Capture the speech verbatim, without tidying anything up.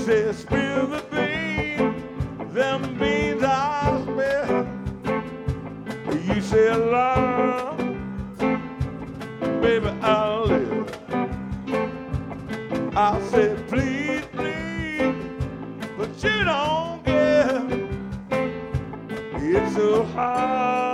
said, spill the beans, them beans I spill. You said, Lord, baby, I'll live. I said, please, please, but you don't give. It's so hard.